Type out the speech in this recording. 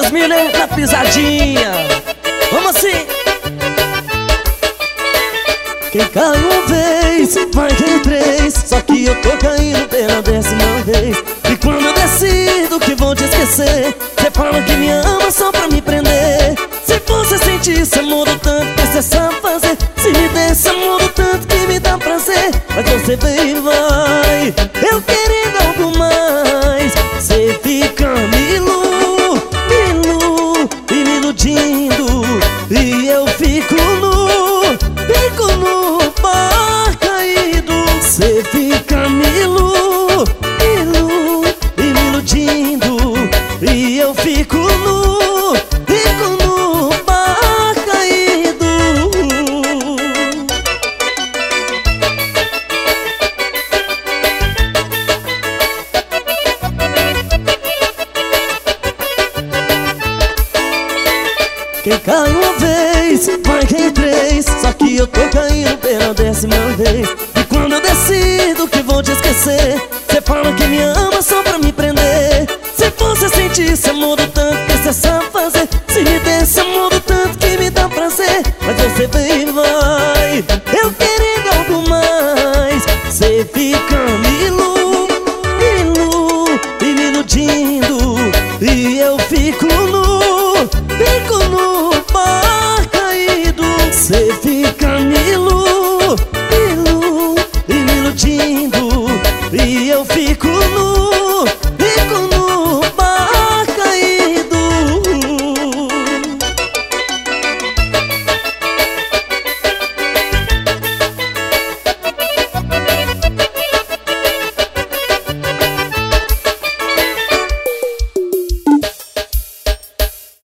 Miller na pisadinha. Vamos assim. Quem cai uma vez, vai cair três. Só que eu tô caindo pela 10ª vez. E quando eu decido que vou te esquecer, cê fala que me ama só pra me prender. Se você sentir esse amor do tanto que cê sabe fazer, se me der esse amor do tanto que me dá prazer, mas você vem e vai, eu querendo algo mais. Cê fica me iludindo, e eu fico no bar caído. Cê fica me iludindo, e eu fico no bar caído. Quem cai uma vez, vai cair três. Só que eu tô caindo pela 10ª vez. E quando eu decido que vou te esquecer, cê fala que me ama só pra me prender. Se você sentir esse amor do tanto que cê sabe fazer, se me der esse amor do tanto que me dá prazer, mas você vem e vai, eu querendo algo mais. Cê fica me iludindo, e eu fico no bar caído. Cê fica me iludindo,